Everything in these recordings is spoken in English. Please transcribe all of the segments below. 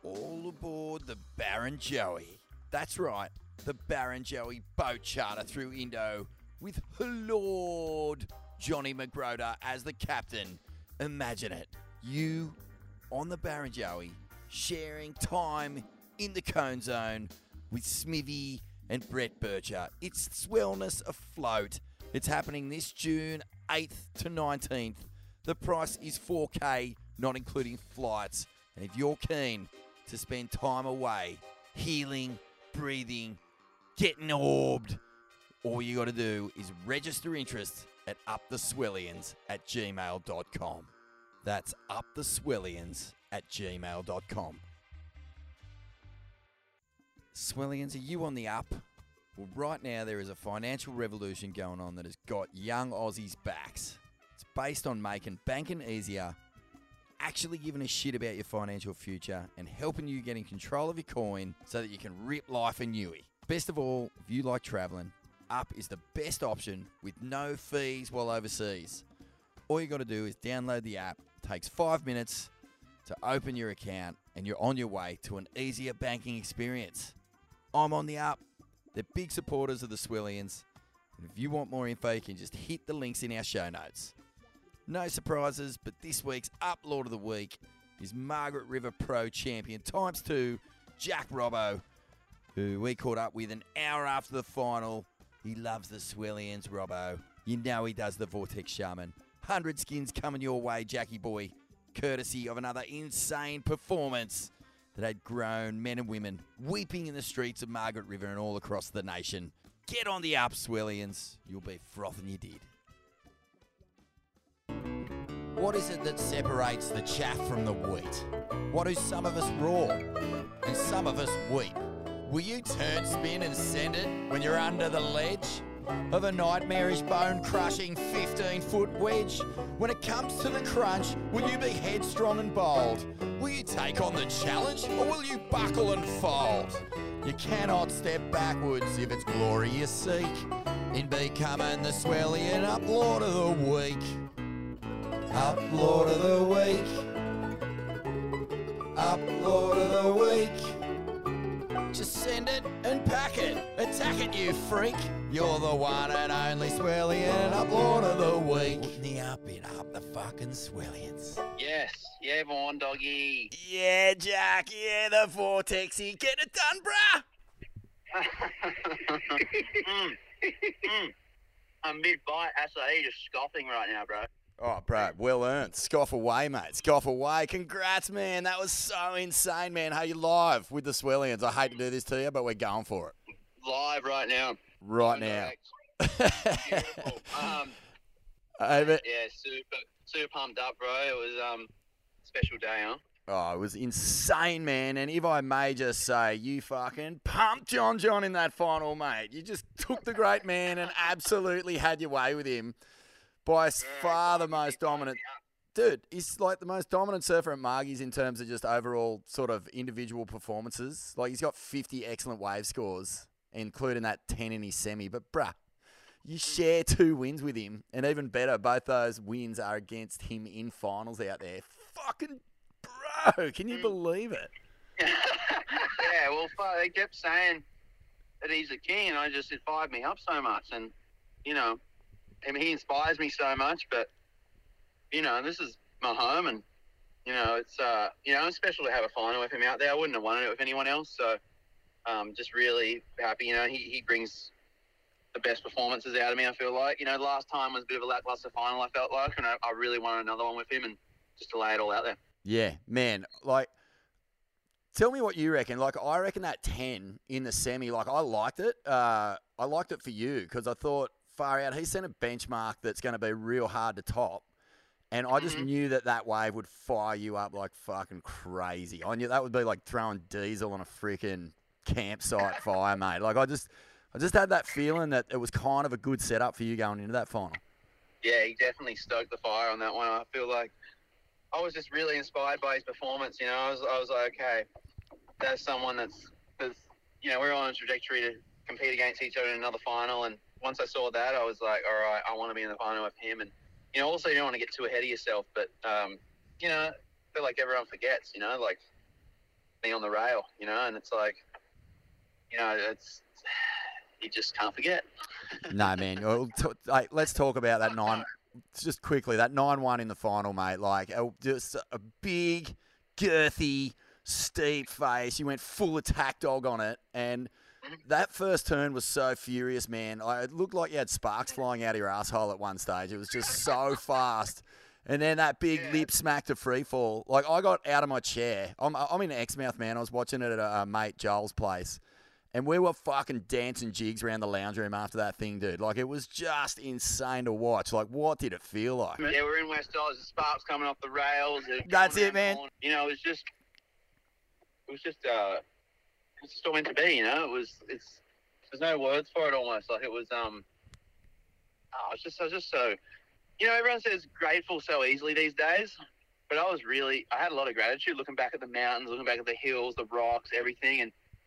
All aboard the Barrenjoey. That's right, the Barrenjoey boat charter through Indo with Lord Johnny McGroder as the captain. Imagine it, you on the Barrenjoey sharing time in the Cone Zone with Smithy and Brett Bircher. It's Swellness afloat. It's happening this June 8th to 19th. The price is $4K, not including flights. And if you're keen to spend time away, healing, breathing, getting orbed, all you got to do is register interest at uptheswellians@gmail.com. That's uptheswellians@gmail.com. Swellians, are you on the up? Well, right now there is a financial revolution going on that has got young Aussies' backs. It's based on making banking easier, actually giving a shit about your financial future, and helping you get in control of your coin so that you can rip life a newie. Best of all, if you like travelling, Up is the best option with no fees while overseas. All you got to do is download the app. It takes 5 minutes to open your account, and you're on your way to an easier banking experience. I'm on the Up. They're big supporters of the Swellians. And if you want more info, you can just hit the links in our show notes. No surprises, but this week's Up Lord of the Week is Margaret River Pro Champion ×2, Jack Robbo, who we caught up with an hour after the final. He loves the Swellians, Robbo. You know he does the Vortex Shaman. 100 skins coming your way, Jackie boy, courtesy of another insane performance that had grown men and women weeping in the streets of Margaret River and all across the nation. Get on the Up, Swellians. You'll be frothing you did. What is it that separates the chaff from the wheat? What do some of us roar and some of us weep? Will you turn spin and send it when you're under the ledge of a nightmarish bone-crushing 15-foot wedge? When it comes to the crunch, will you be headstrong and bold? Will you take on the challenge, or will you buckle and fold? You cannot step backwards if it's glory you seek in becoming the Swellian Up Lord of the Week. Up Lord of the Week. Up Lord of the Week. Just send it and pack it. Attack it, you freak. You're the one and only Swellian Up Lord of the Week. Putting the up in Up the fucking Swellians. Yes. Yeah, Vaughn, doggy. Yeah, Jack. Yeah, the Vortexy. Get it done, bruh. I'm mid-bite, acai, just scoffing right now, bro. Oh, bro, well earned. Scoff away, mate. Scoff away. Congrats, man. That was so insane, man. Hey, you live with the Swellians. I hate to do this to you, but we're going for it. Live right now. Right now. Beautiful. But, yeah, super pumped up, bro. It was special day, huh? oh, it was insane, man. And if I may just say, you fucking pumped John in that final, mate. You just took the great man and absolutely had your way with him. By far the most dominant. Dude, he's like the most dominant surfer at Margie's in terms of just overall sort of individual performances. Like, he's got 50 excellent wave scores, including that 10 in his semi. But, bruh, you share 2 wins with him. And even better, both those wins are against him in finals out there. Fucking bro, can you believe it? Yeah, well, they kept saying that he's the king, and it fired me up so much. And, you know, I mean, he inspires me so much, but, you know, this is my home, and, you know, it's, it's special to have a final with him out there. I wouldn't have won it with anyone else, so just really happy. You know, he brings the best performances out of me, I feel like. You know, the last time was a bit of a lackluster final, I felt like, and I really wanted another one with him, and just to lay it all out there. Yeah, man, like, tell me what you reckon. Like, I reckon that 10 in the semi, like, I liked it. I liked it for you because I thought, far out, he set a benchmark that's going to be real hard to top. And I just knew that wave would fire you up like fucking crazy. I knew that would be like throwing diesel on a freaking campsite fire, mate. Like, I just had that feeling that it was kind of a good setup for you going into that final. Yeah, he definitely stoked the fire on that one. I feel like I was just really inspired by his performance. You know, I was like, okay, there's someone that's, you know, we're on a trajectory to compete against each other in another final. And once I saw that, I was like, all right, I want to be in the final with him. And, you know, also you don't want to get too ahead of yourself, but, you know, I feel like everyone forgets, you know, like me on the rail, you know, and it's like, you know, it's you just can't forget. No, man. Well, like, let's talk about that just quickly, that 9-1 in the final, mate. Like, just a big, girthy, steep face. You went full attack dog on it, and that first turn was so furious, man. It looked like you had sparks flying out of your asshole at one stage. It was just so fast. And then that big lip smack to free fall. Like, I got out of my chair. I'm in Exmouth, man. I was watching it at a mate Joel's place. And we were fucking dancing jigs around the lounge room after that thing, dude. Like, it was just insane to watch. Like, what did it feel like? Yeah, we're in West Oz. The sparks coming off the rails. That's it, man. You know, it was just all meant to be. You know, there's no words for it. Almost like it was. I was just so. You know, everyone says grateful so easily these days, but I had a lot of gratitude looking back at the mountains, looking back at the hills, the rocks, everything,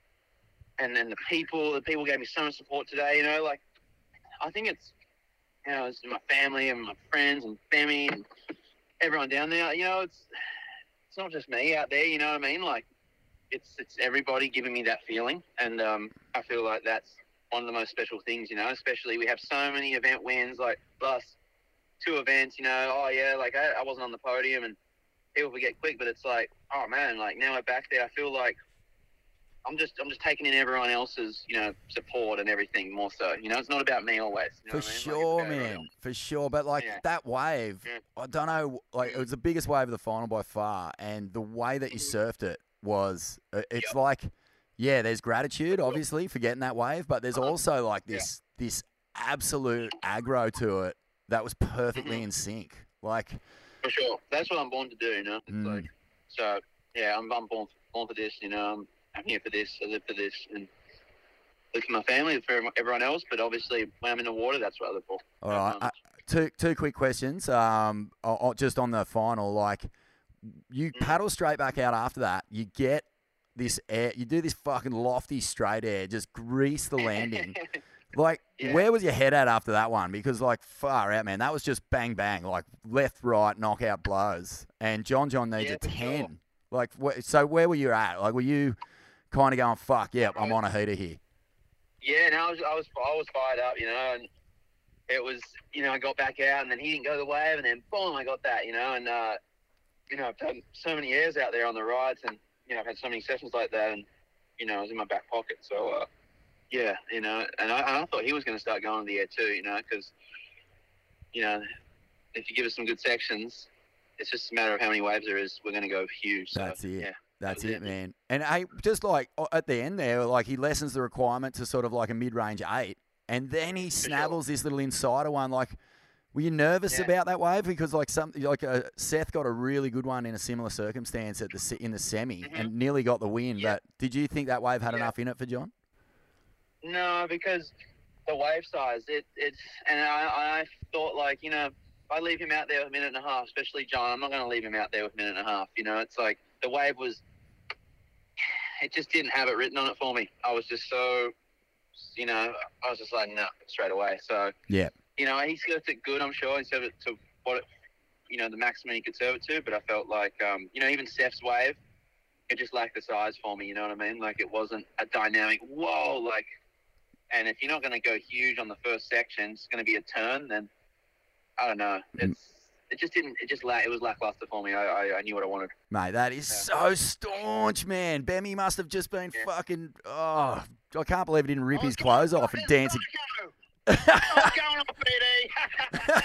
and then the people gave me so much support today. You know, like, I think it's, you know, it's my family and my friends and Femi and everyone down there. You know, it's not just me out there. You know what I mean? Like, it's everybody giving me that feeling, and I feel like that's one of the most special things. You know, especially we have so many event wins, like last 2 events. You know, oh yeah, like I wasn't on the podium, and people forget quick, but it's like, oh man, like now we're back there. I feel like I'm just taking in everyone else's, you know, support and everything more so. You know, it's not about me always. You know For sure, man. For sure. But, like, that wave, I don't know, like, it was the biggest wave of the final by far. And the way that you surfed it was, it's like, yeah, there's gratitude, obviously, for getting that wave. But there's also, like, this absolute aggro to it that was perfectly in sync. Like, for sure. That's what I'm born to do, you know? It's like, so, yeah, I'm born for this, you know? I'm here for this. I live for this, and live for my family, for everyone else. But obviously, when I'm in the water, that's what I live for. All right. Two quick questions. Just on the final, like, you paddle straight back out after that. You get this air. You do this fucking lofty straight air. Just grease the landing. Like, where was your head at after that one? Because, like, far out, man. That was just bang bang, like left right knockout blows. And John needs a 10. Sure. Like, so where were you at? Like, were you kind of going, fuck, yeah, I'm on a heater here? Yeah, no, I was fired up, you know, and it was, you know, I got back out, and then he didn't go the wave, and then boom, I got that, you know, and you know, I've done so many years out there on the rides, and you know, I've had so many sessions like that, and you know, it was in my back pocket, so yeah, you know, and I thought he was going to start going to the air too, you know, because you know, if you give us some good sections, it's just a matter of how many waves there is. We're going to go huge. So, that's it. Yeah. That's it, man. And just like at the end there, like he lessens the requirement to sort of like a mid-range 8, and then he snavels this little insider one. Like, were you nervous about that wave? Because like Seth got a really good one in a similar circumstance in the semi and nearly got the win. But did you think that wave had enough in it for John? No, because the wave size, and I thought, like, you know, if I leave him out there with a minute and a half, especially John, I'm not going to leave him out there with a minute and a half. You know, it's like the wave it just didn't have it written on it for me. I was just so, you know, I was just like, no, straight away. So, yeah, you know, he served it good, I'm sure. He served it to the maximum he could serve it to. But I felt like, you know, even Steph's wave, it just lacked the size for me. You know what I mean? Like, it wasn't a dynamic, whoa, like, and if you're not going to go huge on the first section, it's going to be a turn, then I don't know. It was lackluster for me. I knew what I wanted. Mate, that is so staunch, man. Bemmy must have just been fucking, I can't believe he didn't rip his clothes off and dance. What's going on,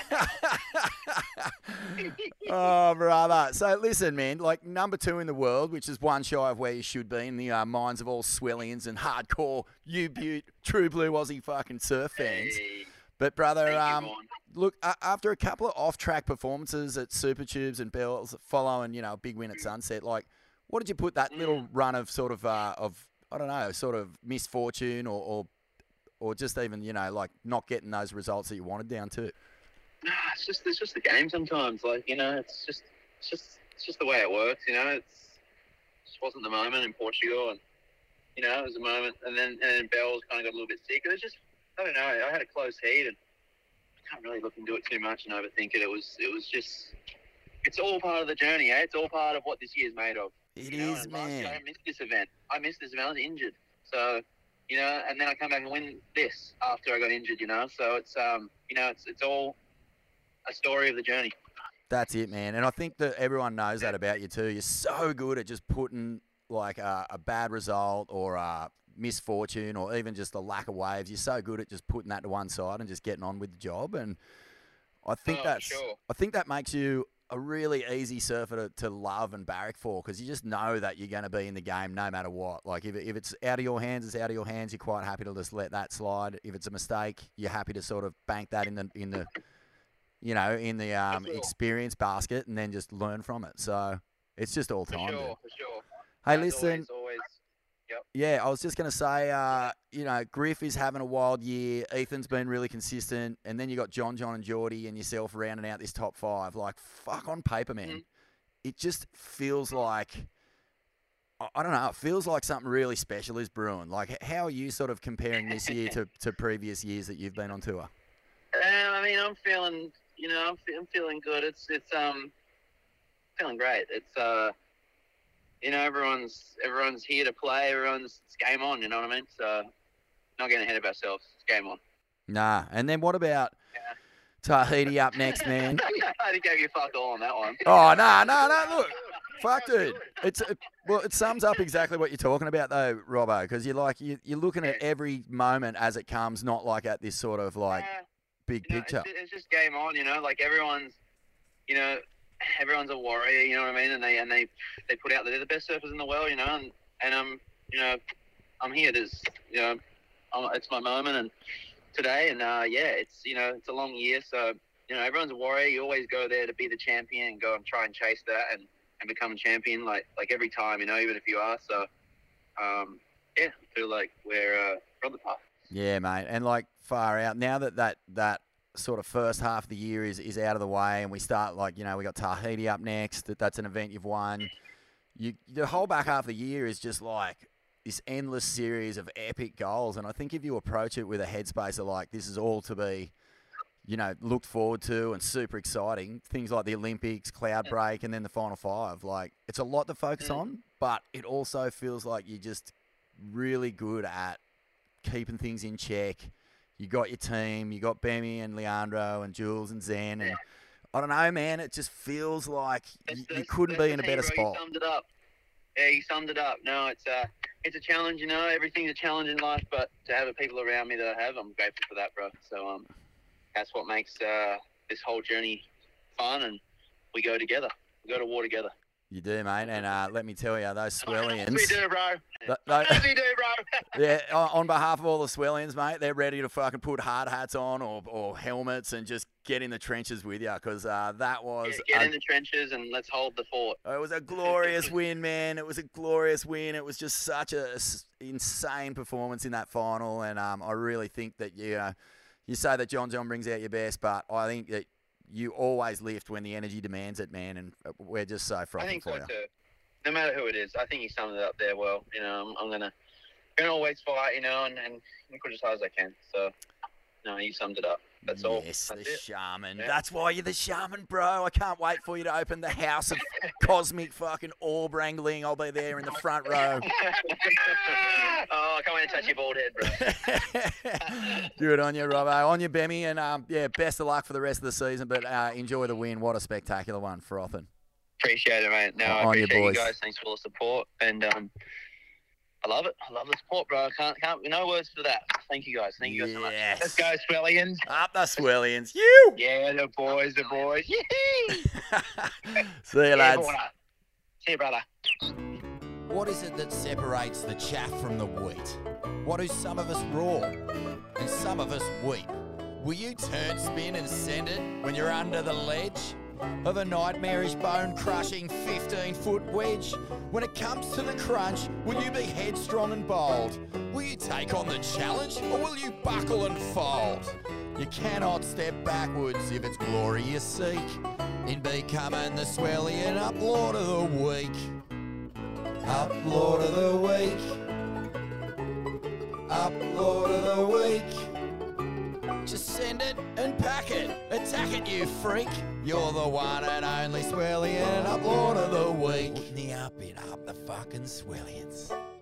PD? Oh, brother. So, listen, man, like number 2 in the world, which is one shy of where you should be in the minds of all Swellians and hardcore U-Butte, true blue Aussie fucking surf fans. Hey. But, brother, look, after a couple of off-track performances at Super Tubes and Bells following, you know, a big win at Sunset, like, what did you put that little run of sort of, I don't know, sort of misfortune or just even, you know, like not getting those results that you wanted down to? It's just the game sometimes. Like, you know, it's just the way it works. You know, it just wasn't the moment in Portugal, and you know, it was a moment, and then Bells kind of got a little bit sick. It was just, I don't know. I had a close heat, and I can't really look into it too much and overthink it. It was just, it's all part of the journey, eh? It's all part of what this year's made of. It you know, is, and last year man. I missed this event. I was injured. So, you know, and then I come back and win this after I got injured, you know. So it's, you know, it's all a story of the journey. That's it, man. And I think that everyone knows that about you too. You're so good at just putting like a bad result or a misfortune or even just a lack of waves. You're so good at just putting that to one side and just getting on with the job. And I think I think that makes you a really easy surfer to love and barrack for, because you just know that you're going to be in the game no matter what. Like if it's out of your hands, it's out of your hands. You're quite happy to just let that slide. If it's a mistake, you're happy to sort of bank that in the you know, in the experience basket and then just learn from it. So it's just all time. For sure. Hey, As listen. Always. Yep. Yeah, I was just going to say, you know, Griff is having a wild year. Ethan's been really consistent. And then you got John and Geordie and yourself rounding out this top 5. Like, fuck, on paper, man. It just feels like, I don't know, it feels like something really special is brewing. Like, how are you sort of comparing this year to previous years that you've been on tour? I mean, I'm feeling, you know, I'm feeling good. It's feeling great. It's, you know, everyone's here to play. It's game on. You know what I mean? So, not getting ahead of ourselves. It's game on. Nah. And then what about Tahiti up next, man? I think I gave you fuck all on that one. Oh, no. Look, fuck, dude. Well, it sums up exactly what you're talking about, though, Robbo, because you're looking at every moment as it comes, not like at this sort of like big picture. It's just game on. You know, like everyone's a warrior, you know what I mean? And they put out that they're the best surfers in the world, you know, and you know, I'm here. There's, you know, it's my moment and today, and it's, you know, it's a long year, so, you know, everyone's a warrior. You always go there to be the champion and go and try and chase that and become a champion, like every time, you know, even if you are. So, I feel like we're on the path. Yeah, mate, and like far out now that sort of first half of the year is out of the way, and we start, like, you know, we got Tahiti up next. That's an event you've won. The whole back half of the year is just like this endless series of epic goals, and I think if you approach it with a headspace of like, this is all to be, you know, looked forward to and super exciting, things like the Olympics, Cloud Break, and then the Final 5, like, it's a lot to focus on, but it also feels like you're just really good at keeping things in check. You got your team, you got Bemi and Leandro and Jules and Zen, and I don't know, man, it just feels like you couldn't be in a better spot. You summed it up. Yeah, you summed it up. No, it's a challenge, you know. Everything's a challenge in life, but to have the people around me that I have, I'm grateful for that, bro. So that's what makes this whole journey fun, and we go together. We go to war together. You do, mate, and let me tell you, those Swellians. We do, bro. We do, bro. Yeah, on behalf of all the Swellians, mate, they're ready to fucking put hard hats on or helmets and just get in the trenches with you, because that was... Get in the trenches and let's hold the fort. It was a glorious win, man. It was a glorious win. It was just such a insane performance in that final, and I really think that, you say that John brings out your best, but I think that you always lift when the energy demands it, man, and we're just so frothing for you. I think so too. No matter who it is, I think you summed it up there well. You know, I'm gonna always fight, you know, and push as hard as I can. So, no, you summed it up. That's all. Yes, the shaman. Yeah. That's why you're the shaman, bro. I can't wait for you to open the house of cosmic fucking orb wrangling. I'll be there in the front row. Oh, I can't wait to touch your bald head, bro. Good on you, Robbo. On you, Bemi. And, best of luck for the rest of the season. But enjoy the win. What a spectacular one. Frothing. Appreciate it, mate. No, I appreciate you guys. Thanks for all the support. And I love it. I love the support, bro. Can't no words for that. Thank you guys. Thank you guys so much. Let's go, Swellians. Up the Swellians. You. Yeah, the boys. See you, lads. See you, brother. What is it that separates the chaff from the wheat? What do some of us roar and some of us weep? Will you turn spin and send it when you're under the ledge of a nightmarish bone-crushing 15-foot wedge? When it comes to the crunch, will you be headstrong and bold? Will you take on the challenge, or will you buckle and fold? You cannot step backwards if it's glory you seek in becoming the Swellian Up Lord of the Week. Up Lord of the Week. Up Lord of the Week. Just send it and pack it. Attack it, you freak. You're the one and only Swellian Up Lord of the Week. Putting the up in up the fucking Swillians.